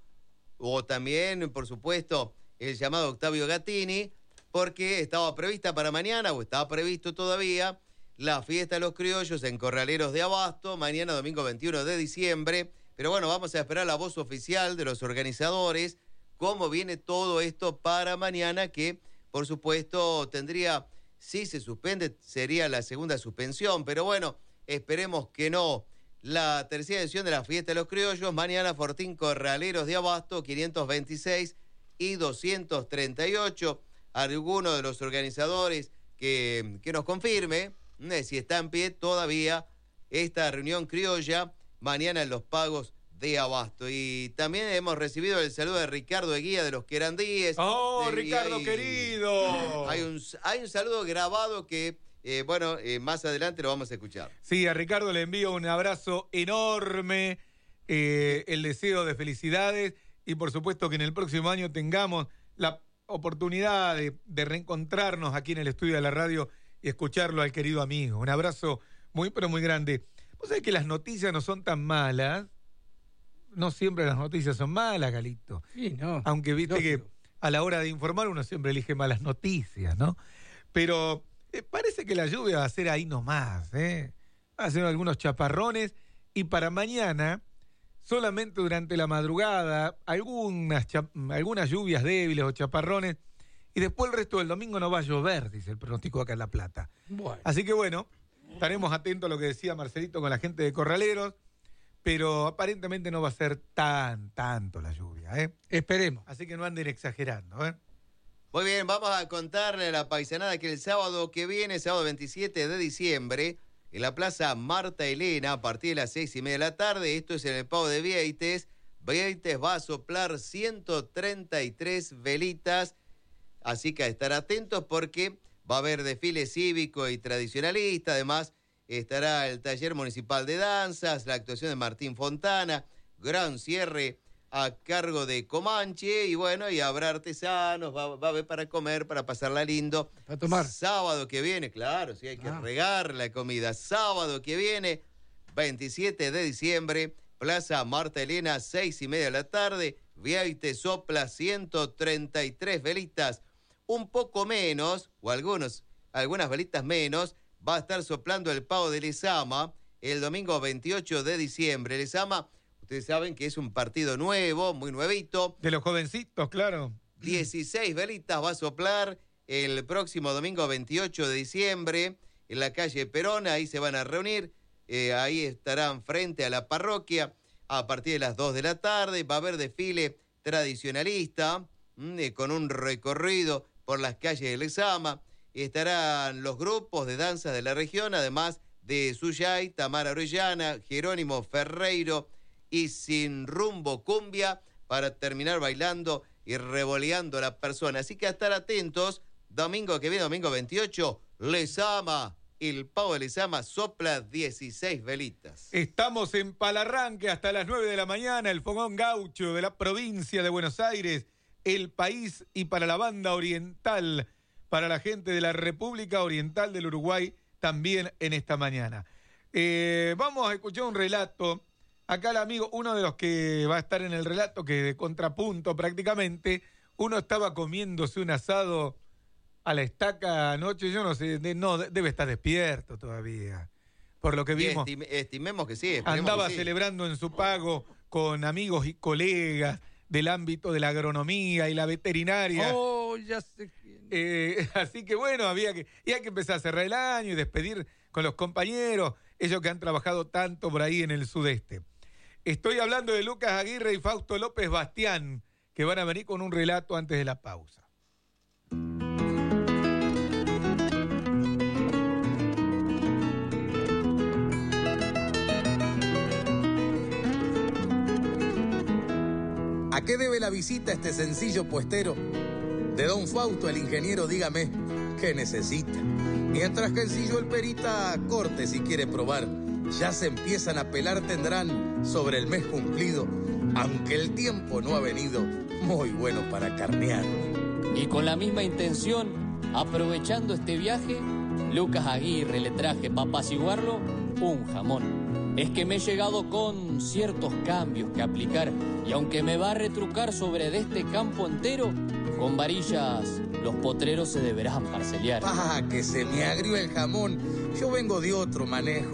o también, por supuesto, el llamado Octavio Gattini, porque estaba prevista para mañana, o estaba previsto todavía, la fiesta de los criollos en Corraleros de Abasto, mañana domingo veintiuno de diciembre, Pero bueno, vamos a esperar la voz oficial de los organizadores, cómo viene todo esto para mañana, que por supuesto tendría, si se suspende, sería la segunda suspensión, pero bueno, esperemos que no. La tercera edición de la Fiesta de los Criollos, mañana Fortín Corraleros de Abasto, quinientos veintiséis y doscientos treinta y ocho. Alguno de los organizadores que, que nos confirme eh, si está en pie todavía esta reunión criolla mañana en los Pagos de Abasto. Y también hemos recibido el saludo de Ricardo Eguía de los Querandíes. ¡Oh, de, Ricardo hay, querido! Hay un, hay un saludo grabado que, eh, bueno, eh, más adelante lo vamos a escuchar. Sí, a Ricardo le envío un abrazo enorme, eh, el deseo de felicidades y por supuesto que en el próximo año tengamos la oportunidad de, de reencontrarnos aquí en el estudio de la radio y escucharlo al querido amigo. Un abrazo muy, pero muy grande. Vos sabés que las noticias no son tan malas. No siempre las noticias son malas, Galito. Sí, no. Aunque viste Lógico. que a la hora de informar uno siempre elige malas noticias, ¿no? Pero eh, parece que la lluvia va a ser ahí nomás, ¿eh? Va a ser algunos chaparrones y para mañana, solamente durante la madrugada, algunas, cha- algunas lluvias débiles o chaparrones y después el resto del domingo no va a llover, dice el pronóstico acá en La Plata. Bueno. Así que bueno, estaremos atentos a lo que decía Marcelito con la gente de Corraleros, pero aparentemente no va a ser tan, tanto la lluvia, ¿eh? Esperemos. Así que no anden exagerando, ¿eh? Muy bien, vamos a contarle a la paisanada que el sábado que viene, sábado veintisiete de diciembre, en la Plaza Marta Elena, a partir de las seis y media de la tarde, esto es en el Pavo de Vieites, Vieites va a soplar ciento treinta y tres velitas, así que a estar atentos porque va a haber desfile cívico y tradicionalista, además estará el taller municipal de danzas, la actuación de Martín Fontana, gran cierre a cargo de Comanche, y bueno, y habrá artesanos, va, va a haber para comer, para pasarla lindo. Para tomar. Sábado que viene, claro, sí, hay que Ah. regar la comida. Sábado que viene, veintisiete de diciembre, Plaza Marta Elena, seis y media de la tarde, Vieites sopla ciento treinta y tres velitas, un poco menos, o algunos, algunas velitas menos, va a estar soplando el Pavo de Lezama el domingo veintiocho de diciembre. Lezama, ustedes saben que es un partido nuevo, muy nuevito. De los jovencitos, claro. dieciséis velitas va a soplar el próximo domingo veintiocho de diciembre en la calle Perón. Ahí se van a reunir, eh, ahí estarán frente a la parroquia a partir de las dos de la tarde. Va a haber desfile tradicionalista mmm, eh, con un recorrido por las calles de Lezama. Estarán los grupos de danzas de la región, además de Suyay, Tamara Orellana, Jerónimo Ferreiro y Sin Rumbo Cumbia, para terminar bailando y revoleando a la persona. Así que a estar atentos, domingo que viene, domingo veintiocho, Lezama, el Pavo de Lezama sopla dieciséis velitas. Estamos en Palarranque hasta las nueve de la mañana, el fogón gaucho de la provincia de Buenos Aires, el país y para la banda oriental, para la gente de la República Oriental del Uruguay, también en esta mañana. Eh, vamos a escuchar un relato. Acá el amigo, uno de los que va a estar en el relato, que de contrapunto prácticamente, uno estaba comiéndose un asado a la estaca anoche, yo no sé, de, no, debe estar despierto todavía, por lo que vimos. Estim, estimemos que sí. Andaba que sí. celebrando en su pago con amigos y colegas del ámbito de la agronomía y la veterinaria. Oh, ya sé. Eh, así que bueno, había que, y hay que empezar a cerrar el año y despedir con los compañeros, ellos que han trabajado tanto por ahí en el sudeste. Estoy hablando de Lucas Aguirre y Fausto López Bastián, que van a venir con un relato antes de la pausa. ¿A qué debe la visita a este sencillo puestero? De don Fausto, el ingeniero, dígame, ¿qué necesita? Mientras que el sillo el perita corte si quiere probar. Ya se empiezan a pelar, tendrán sobre el mes cumplido, aunque el tiempo no ha venido muy bueno para carnear. Y con la misma intención, aprovechando este viaje, Lucas Aguirre le traje para apaciguarlo un jamón. Es que me he llegado con ciertos cambios que aplicar, y aunque me va a retrucar sobre de este campo entero, con varillas los potreros se deberán parceliar. Ah, que se me agrió el jamón. Yo vengo de otro manejo.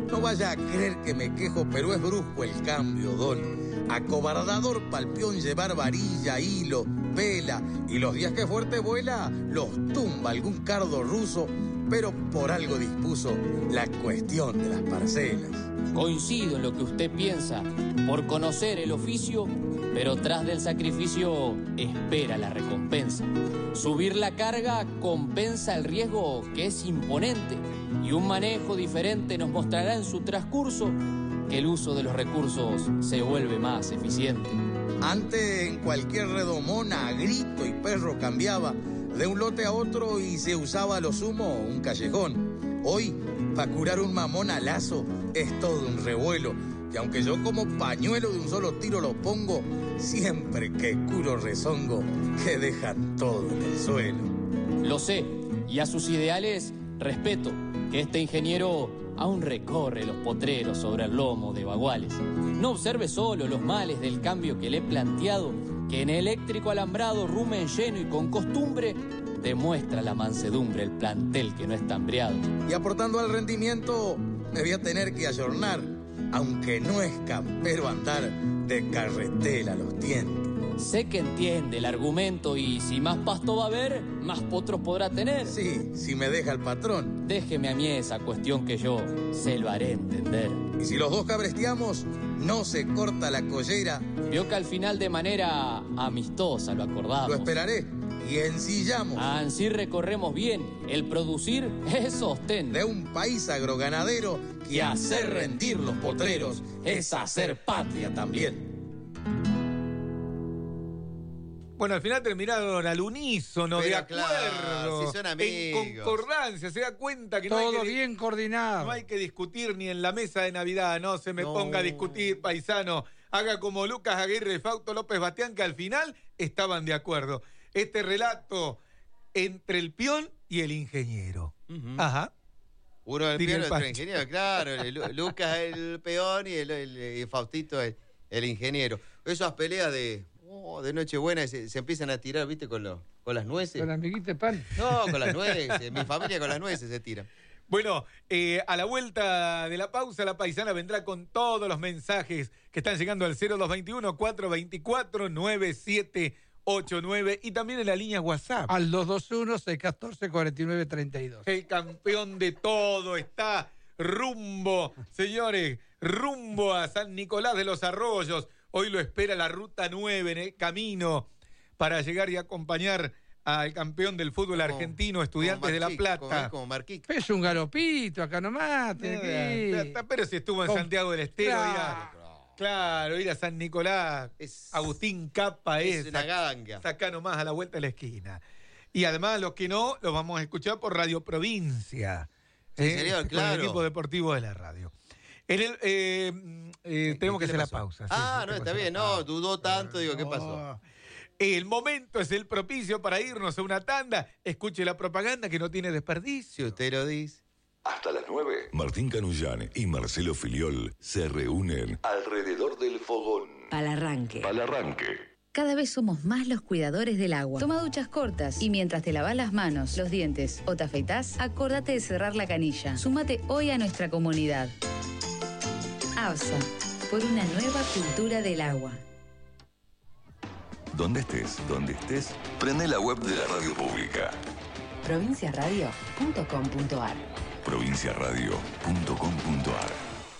No vaya a creer que me quejo, pero es brusco el cambio, don. Acobardador palpión llevar varilla, hilo, vela, y los días que fuerte vuela, los tumba algún cardo ruso, pero por algo dispuso la cuestión de las parcelas. Coincido en lo que usted piensa, por conocer el oficio, pero tras del sacrificio espera la recompensa. Subir la carga compensa el riesgo que es imponente, y un manejo diferente nos mostrará en su transcurso que el uso de los recursos se vuelve más eficiente. Antes en cualquier redomona, a grito y perro cambiaba de un lote a otro y se usaba a lo sumo un callejón. Hoy, para curar un mamón a lazo, es todo un revuelo. Y aunque yo como pañuelo de un solo tiro lo pongo, siempre que curo rezongo, que dejan todo en el suelo. Lo sé, y a sus ideales respeto, que este ingeniero aún recorre los potreros sobre el lomo de baguales. No observe solo los males del cambio que le he planteado, que en eléctrico alambrado, rumen lleno y con costumbre, demuestra la mansedumbre el plantel que no está hambriado. Y aportando al rendimiento, me voy a tener que ayornar, aunque no es campero andar de carretela a los tientos. Sé que entiende el argumento y si más pasto va a haber, más potros podrá tener. Sí, si me deja el patrón. Déjeme a mí esa cuestión que yo se lo haré entender. Y si los dos cabresteamos, no se corta la collera. Vio que al final de manera amistosa lo acordamos. Lo esperaré y ensillamos. Ansí recorremos bien. El producir es sostén. De un país agroganadero que hacer rendir los potreros es hacer patria también. Bueno, al final terminaron al unísono, Pero de acuerdo, claro, si son amigos. en concordancia, se da cuenta que no Todo hay que, bien coordinado. No hay que discutir ni en la mesa de Navidad, no se me No. ponga a discutir, paisano. Haga como Lucas Aguirre y Fausto López Bastián, que al final estaban de acuerdo. Este relato entre el peón y el ingeniero. Uh-huh. Ajá. Uno el Diría peón y el otro el Pancho. ingeniero, claro. el- Lu- Lucas el peón y, el, el- y Faustito el, el ingeniero. Esas peleas de, oh, de Nochebuena se, se empiezan a tirar, ¿viste? Con, lo, con las nueces. Con la amiguita de pan. No, con las nueces. Mi familia con las nueces se tira. Bueno, eh, a la vuelta de la pausa, la paisana vendrá con todos los mensajes que están llegando al cero dos dos uno, cuatro dos cuatro, nueve siete ocho nueve y también en la línea WhatsApp. Al dos dos uno, seis uno cuatro, cuatro nueve tres dos. El campeón de todo está rumbo, señores, rumbo a San Nicolás de los Arroyos. Hoy lo espera la ruta nueve en el camino para llegar y acompañar al campeón del fútbol Como- argentino, Estudiantes de La Marquic, como Plata. él, como Marquic. Es un galopito acá nomás, tiene que ir. Eh, Pero si estuvo en Con- Santiago del Estero, Claro. ir a- claro, ir a San Nicolás, Es- Agustín Capa es, Es una ganga. acá nomás a la vuelta de la esquina. Y además, los que no, los vamos a escuchar por Radio Provincia. Sí, señor, Con claro. el equipo deportivo de la radio. En el, eh, eh, tenemos que ¿Qué hacer le la pasó? pausa. sí, Ah, sí, no, tengo está que hacer bien. la No, pausa. dudó tanto. Digo, ¿qué No. pasó? El momento es el propicio para irnos a una tanda. Escuche la propaganda que no tiene Si desperdicio. usted lo dice. Hasta las nueve, Martín Canullán y Marcelo Filiol se reúnen alrededor del fogón. Para arranque. Al arranque. Cada vez somos más los cuidadores del agua. Toma duchas cortas y mientras te lavas las manos, los dientes o te afeitás, acordate de cerrar la canilla. Súmate hoy a nuestra comunidad. ABSA, por una nueva cultura del agua. Donde estés, donde estés, prende la web de la radio pública. provincia radio punto com punto ar. provincia radio punto com punto ar.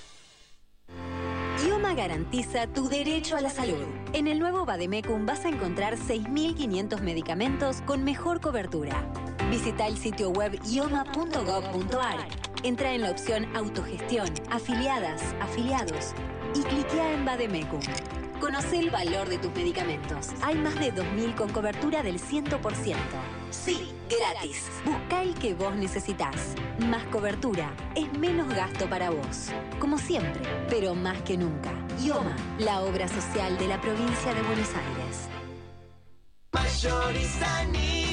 IOMA garantiza tu derecho a la salud. En el nuevo Vademecum vas a encontrar seis mil quinientos medicamentos con mejor cobertura. Visita el sitio web ioma punto gob punto ar. Entra en la opción Autogestión, Afiliadas, Afiliados y cliquea en Vademecum. Conoce el valor de tus medicamentos. Hay más de dos mil con cobertura del cien por ciento. Sí, gratis. Busca el que vos necesitas. Más cobertura es menos gasto para vos. Como siempre, pero más que nunca. IOMA, la obra social de la provincia de Buenos Aires. Mayorista Nini,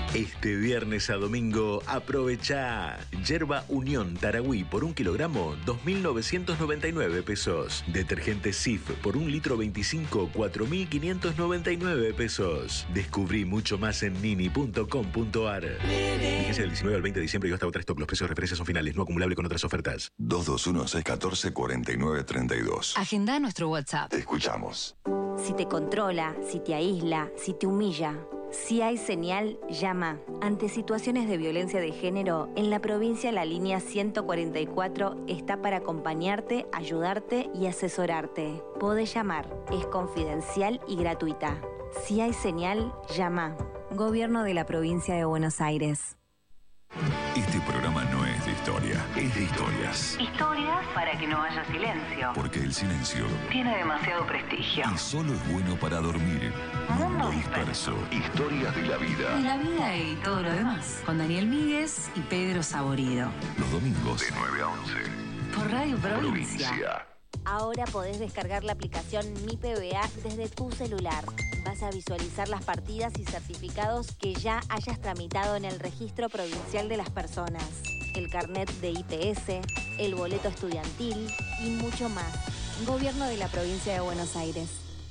Este viernes a domingo, aprovecha Yerba Unión Taragüí por un kilogramo, dos mil novecientos noventa y nueve pesos. Detergente Sif por un litro veinticinco, cuatro mil quinientos noventa y nueve pesos. Descubrí mucho más en nini punto com punto ar. Vigencia del diecinueve al veinte de diciembre y hasta otra stock. Los precios de referencia son finales, no acumulable con otras ofertas. dos dos uno, seis uno cuatro, cuatro nueve tres dos. Agenda nuestro WhatsApp. Te escuchamos. Si te controla, si te aísla, si te humilla. Si hay señal, llama. Ante situaciones de violencia de género, en la provincia la línea ciento cuarenta y cuatro está para acompañarte, ayudarte y asesorarte. Podés llamar, es confidencial y gratuita. Si hay señal, llama. Gobierno de la Provincia de Buenos Aires. Este programa no es de historia, es de historias. Historias para que no haya silencio. Porque el silencio Tiene demasiado prestigio. y solo es bueno para dormir. Mundo disperso. Historias de la Y vida. la vida y todo lo demás. Con Daniel Míguez y Pedro Saborido. Los domingos de nueve a once. Por Radio Provincia. Provincia. Ahora podés descargar la aplicación Mi P B A desde tu celular. Vas a visualizar las partidas y certificados que ya hayas tramitado en el Registro Provincial de las Personas, el carnet de I P S, el boleto estudiantil y mucho más. Gobierno de la Provincia de Buenos Aires.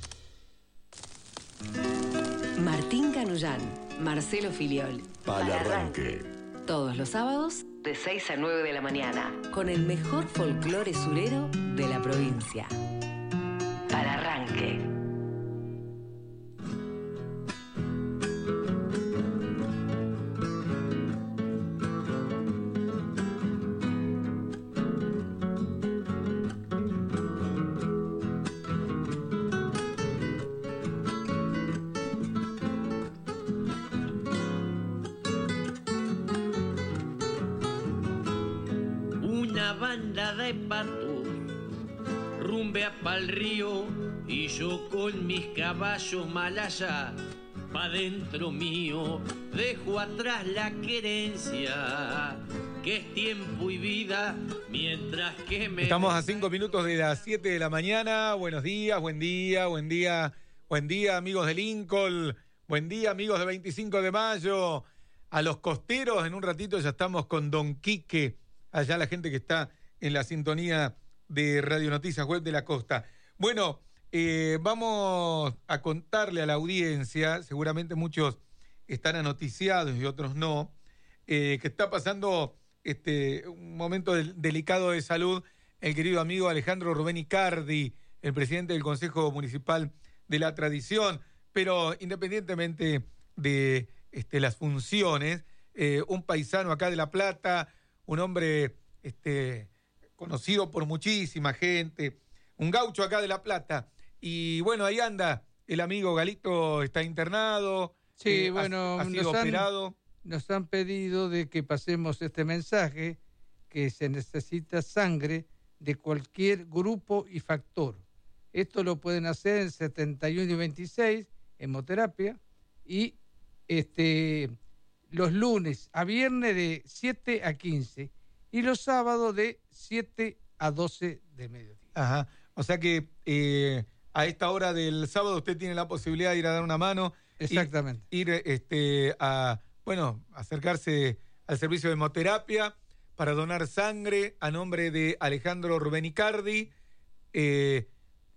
Martín Canullán, Marcelo Filiol. Para arranque. Todos los sábados de seis a nueve de la mañana, con el mejor folclore surero de la provincia. Para arranque. Una banda de patos rumbea pa'l río y yo con mis caballos malaya pa' dentro mío dejo atrás la querencia que es tiempo y vida mientras que me... Estamos a cinco minutos de las siete de la mañana. Buenos días, buen día, buen día, buen día, amigos de Lincoln. Buen día, amigos de veinticinco de mayo. A los costeros, en un ratito ya estamos con Don Quique. Allá la gente que está en la sintonía de Radio Noticias Web de la Costa. Bueno, eh, vamos a contarle a la audiencia, seguramente muchos están anoticiados y otros no, eh, que está pasando este, un momento del, delicado de salud el querido amigo Alejandro Rubén Icardi, el presidente del Consejo Municipal de la Tradición, pero independientemente de este, las funciones, eh, un paisano acá de La Plata, un hombre este, conocido por muchísima gente, un gaucho acá de La Plata. Y bueno, ahí anda, el amigo Galito está internado, Sí, eh, bueno, ha, ha sido nos han, operado. nos han pedido de que pasemos este mensaje, que se necesita sangre de cualquier grupo y factor. Esto lo pueden hacer en setenta y uno y veintiséis, hemoterapia, y este... los lunes a viernes de siete a quince y los sábados de siete a doce de mediodía. Ajá. O sea que eh, a esta hora del sábado usted tiene la posibilidad de ir a dar una mano. Exactamente. Ir, ir este, a, bueno, acercarse al servicio de hemoterapia para donar sangre a nombre de Alejandro Rubén Icardi. Eh,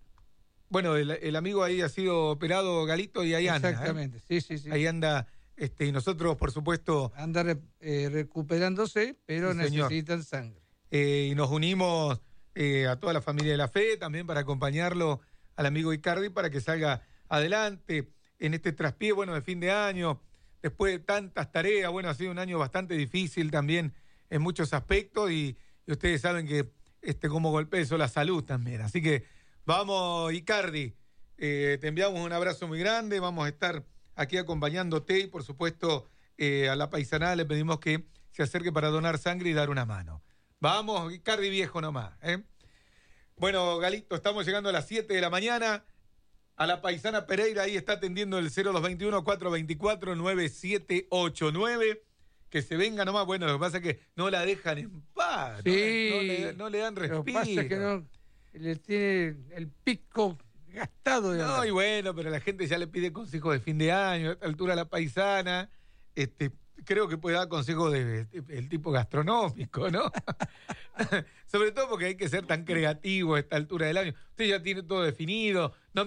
bueno, el, el amigo ahí ha sido operado, Galito, y ahí anda. Exactamente, ¿eh? sí, sí, sí. Ahí anda. Este, y nosotros, por supuesto... Anda eh, recuperándose, pero sí, señor. necesitan sangre. Eh, y nos unimos eh, a toda la familia de la fe, también para acompañarlo al amigo Icardi para que salga adelante en este traspié, bueno, de fin de año, después de tantas tareas. Bueno, ha sido un año bastante difícil también en muchos aspectos y, y ustedes saben que este, como golpea eso la salud también. Así que vamos, Icardi, eh, te enviamos un abrazo muy grande, vamos a estar aquí acompañándote y por supuesto eh, a la paisanada le pedimos que se acerque para donar sangre y dar una mano. Vamos, Icardi viejo nomás. ¿eh? Bueno, Galito, estamos llegando a las siete de la mañana. A la paisana Pereira ahí está atendiendo el cero dos veintiuno, cuatrocientos veinticuatro, noventa y siete ochenta y nueve. Que se venga nomás. Bueno, lo que pasa es que no la dejan en paz. Sí, no, no, le, no le dan respiro. Lo que pasa es que no, le tiene el pico gastado. De no, y bueno, pero la gente ya le pide consejos de fin de año, a esta altura la paisana. este, creo que puede dar consejos de, de, el tipo gastronómico, ¿no? Sobre todo porque hay que ser tan creativo a esta altura del año. Usted ya tiene todo definido, no